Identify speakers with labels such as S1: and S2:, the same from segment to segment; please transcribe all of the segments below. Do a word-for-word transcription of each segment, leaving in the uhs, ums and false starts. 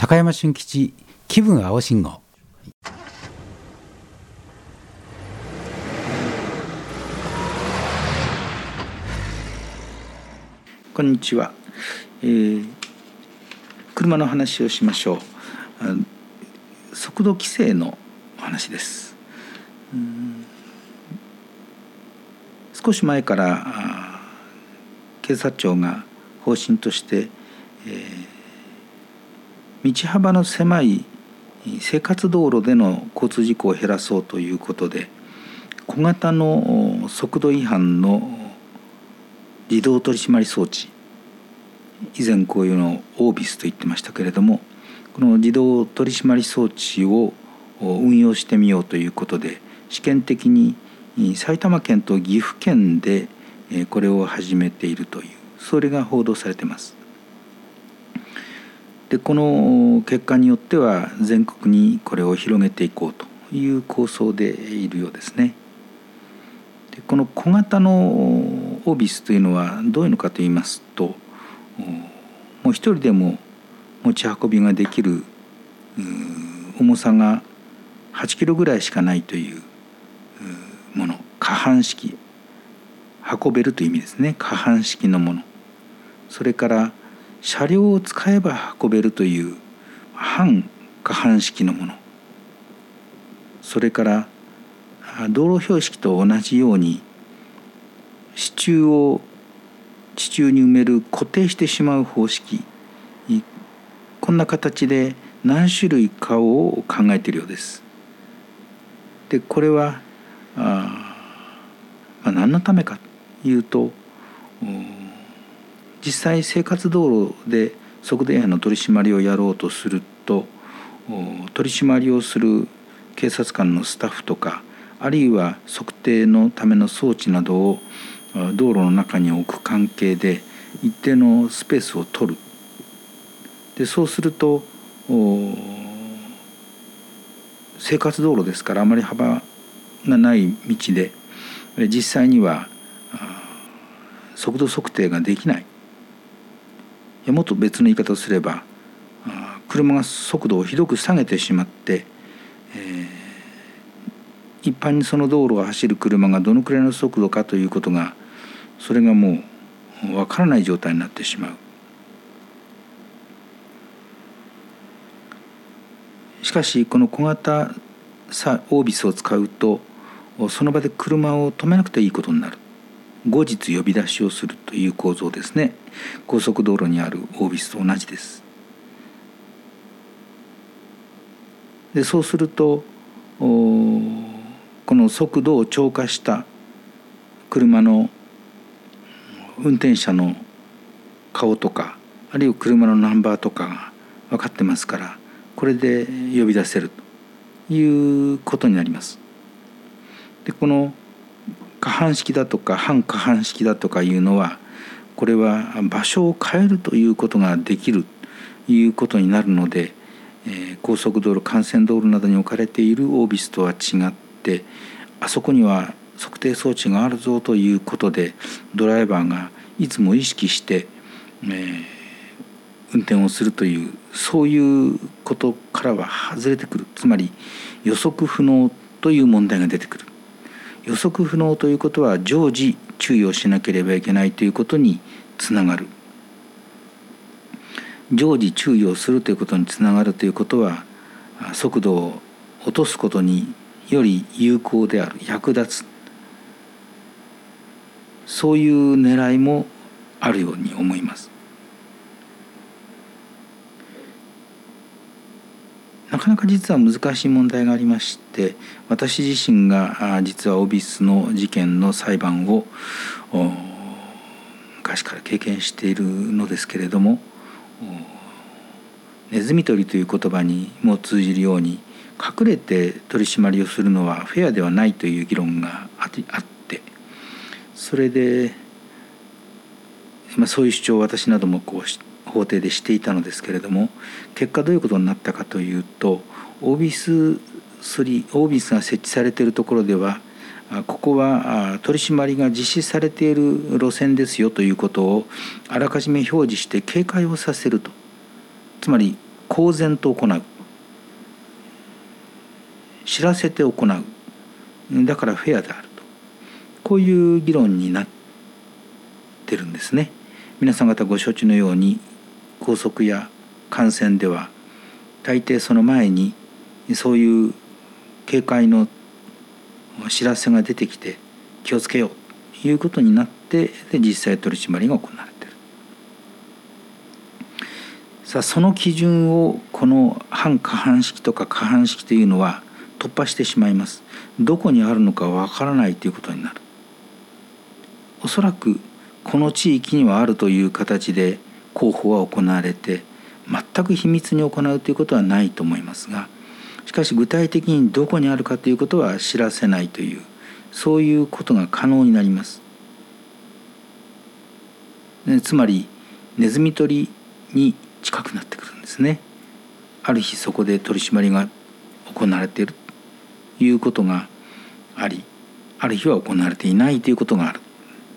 S1: 高山俊吉気分青信号。
S2: こんにちは、えー、車の話をしましょう。速度規制の話です。うん、少し前から警察庁が方針として、えー、道幅の狭い生活道路での交通事故を減らそうということで、小型の速度違反の自動取締装置、以前こういうのをオービスと言ってましたけれども、この自動取締装置を運用してみようということで、試験的に埼玉県と岐阜県でこれを始めているという、それが報道されています。で、この結果によっては全国にこれを広げていこうという構想でいるようですね。で、この小型のオービスというのはどういうのかといいますと、もう一人でも持ち運びができる重さがはちキロぐらいしかないというもの、可搬式、運べるという意味ですね。可搬式のもの、それから車両を使えば運べるという半可搬式のもの、それから道路標識と同じように支柱を地中に埋める固定してしまう方式、こんな形で何種類かを考えているようです。で、これはあ、まあ、何のためかというと、実際生活道路で速度違反の取り締まりをやろうとすると、取り締まりをする警察官のスタッフとか、あるいは測定のための装置などを道路の中に置く関係で一定のスペースを取る。で、そうすると生活道路ですから、あまり幅がない道で実際には速度測定ができない。いや、もっと別の言い方をすれば、車が速度をひどく下げてしまって、えー、一般にその道路を走る車がどのくらいの速度かということが、それがもうわからない状態になってしまう。しかしこの小型オービスを使うと、その場で車を止めなくていいことになる。後日呼び出しをするという構造ですね。高速道路にあるオービスと同じです。で、そうするとこの速度を超過した車の運転者の顔とか、あるいは車のナンバーとかが分かってますから、これで呼び出せるということになります。で、この可搬式だとか半可搬式だとかいうのは、これは場所を変えるということができるということになるので、えー、高速道路、幹線道路などに置かれているオービスとは違って、あそこには測定装置があるぞということで、ドライバーがいつも意識して、えー、運転をするという、そういうことからは外れてくる。つまり予測不能という問題が出てくる。予測不能ということは常時注意をしなければいけないということにつながる。常時注意をするということにつながるということは、速度を落とすことにより有効である、役立つ、そういう狙いもあるように思います。なかなか実は難しい問題がありまして、私自身が実はオービスの事件の裁判を昔から経験しているのですけれども、ネズミ捕りという言葉にも通じるように、隠れて取り締まりをするのはフェアではないという議論があって、それで、まあ、そういう主張を私などもこう法廷でしていたのですけれども、結果どういうことになったかというと、オービススリー、オービスが設置されているところでは、ここは取り締まりが実施されている路線ですよということをあらかじめ表示して警戒をさせると。つまり公然と行う、知らせて行う、だからフェアであると、こういう議論になってるんですね。皆さん方ご承知のように、校則や観戦では大抵その前にそういう警戒の知らせが出てきて気をつけようということになって、で実際取り締まりが行われている。さあその基準をこの反過半式とか過半式というのは突破してしまいます。どこにあるのかわからないということになる。おそらくこの地域にはあるという形で広報は行われて、全く秘密に行うということはないと思いますが、しかし具体的にどこにあるかということは知らせないという、そういうことが可能になります。つまりネズミ捕りに近くなってくるんですね。ある日そこで取り締まりが行われているということがあり、ある日は行われていないということがある。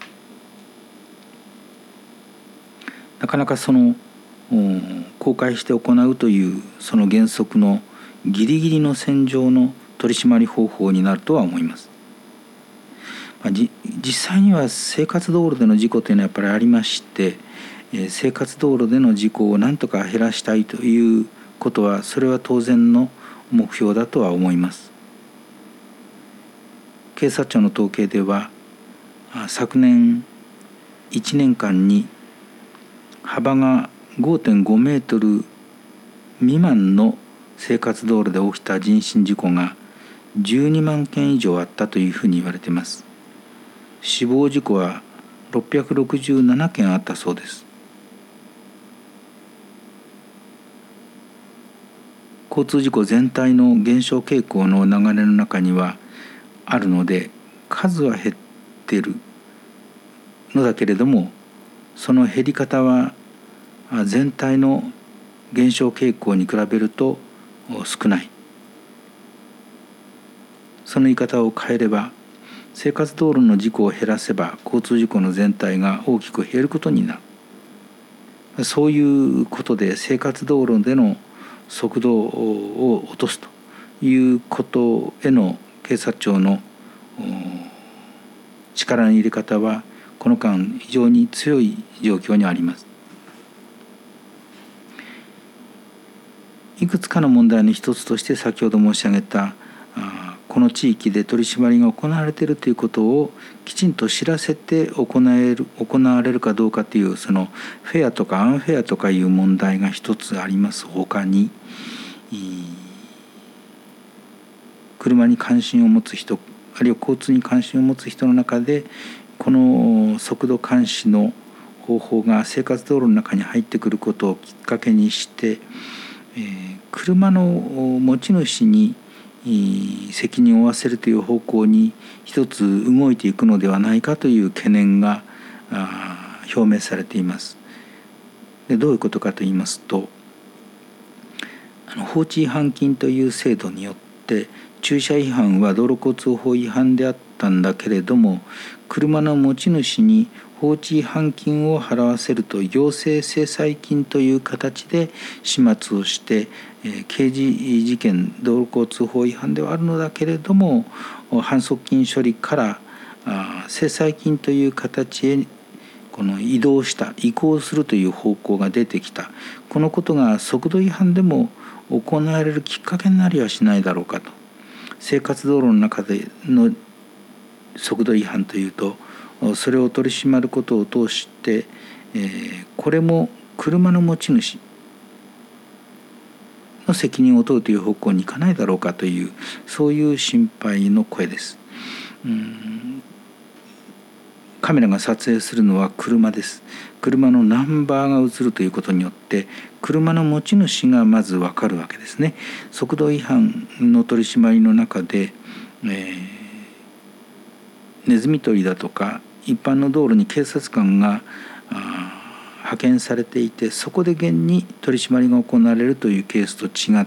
S2: なかなかその公開して行うというその原則のギリギリの線上の取り締まり方法になるとは思います。まあ、じ実際には生活道路での事故というのはやっぱりありまして、えー、生活道路での事故を何とか減らしたいということは、それは当然の目標だとは思います。警察庁の統計では昨年いちねんかんに幅が ごてんごメートル未満の生活道路で起きた人身事故がじゅうにまんけん以上あったというふうに言われています。死亡事故はろっぴゃくろくじゅうななけんあったそうです。交通事故全体の減少傾向の流れの中にはあるので、数は減っているのだけれども、その減り方は全体の減少傾向に比べると少ない。その言い方を変えれば、生活道路の事故を減らせば交通事故の全体が大きく減ることになる。そういうことで生活道路での速度を落とすということへの警察庁の力の入れ方はこの間非常に強い状況にあります。いくつかの問題の一つとして、先ほど申し上げたこの地域で取り締まりが行われているということをきちんと知らせて行える行われるかどうかという、そのフェアとかアンフェアとかいう問題が一つあります。ほかに車に関心を持つ人、あるいは交通に関心を持つ人の中で、この速度監視の方法が生活道路の中に入ってくることをきっかけにして、えー、車の持ち主に責任を負わせるという方向に一つ動いていくのではないかという懸念が表明されています。でどういうことかといいますと、あの放置違反金という制度によって、駐車違反は道路交通法違反であったんだけれども、車の持ち主に放置違反金を払わせると行政制裁金という形で始末をして、えー、刑事事件、道路交通法違反ではあるのだけれども、反則金処理からあ制裁金という形へこの移動した、移行するという方向が出てきた。このことが速度違反でも行われるきっかけになりはしないだろうかと。生活道路の中での速度違反というと、それを取り締まることを通して、えー、これも車の持ち主の責任を問うという方向にいかないだろうかという、そういう心配の声です。うーんカメラが撮影するのは車です。車のナンバーが映るということによって、車の持ち主がまず分かるわけですね。速度違反の取り締まりの中で、えー、ネズミ捕りだとか一般の道路に警察官が派遣されていて、そこで現に取り締まりが行われるというケースと違って、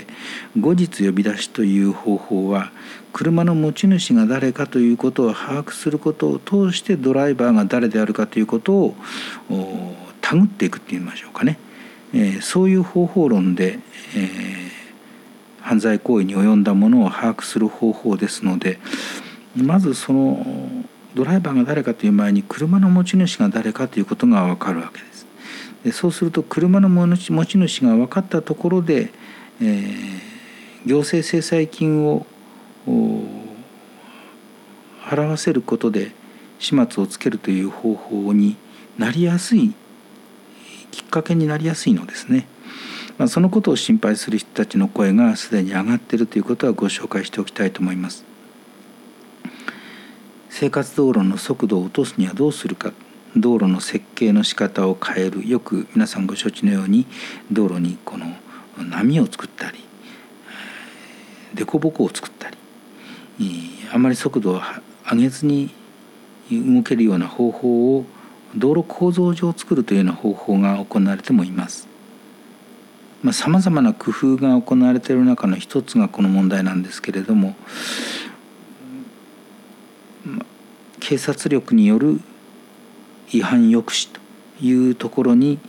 S2: 後日呼び出しという方法は車の持ち主が誰かということを把握することを通して、ドライバーが誰であるかということを手繰っていくって言いましょうかね。 えー、そういう方法論で、えー、犯罪行為に及んだものを把握する方法ですので、まずそのドライバーが誰かという前に車の持ち主が誰かということが分かるわけです。でそうすると車の持ち主が分かったところで、えー、行政制裁金を払わせることで始末をつけるという方法になりやすいきっかけになりやすいのですね。まあ、そのことを心配する人たちの声がすでに上がっているということはご紹介しておきたいと思います。生活道路の速度を落とすにはどうするか、道路の設計の仕方を変える、よく皆さんご承知のように道路にこの波を作ったり凸凹を作ったり、あまり速度を上げずに動けるような方法を道路構造上作るというような方法が行われてもいます。さまざまな工夫が行われている中の一つがこの問題なんですけれども、警察力による違反抑止というところに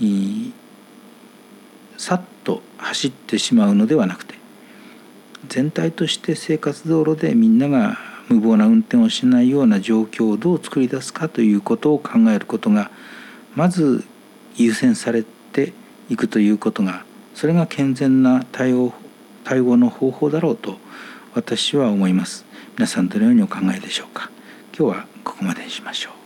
S2: さっと走ってしまうのではなくて、全体として生活道路でみんなが無謀な運転をしないような状況をどう作り出すかということを考えることがまず優先されていくということが、それが健全な対応、対応の方法だろうと私は思います。皆さんどのようにお考えでしょうか。今日はここまでにしましょう。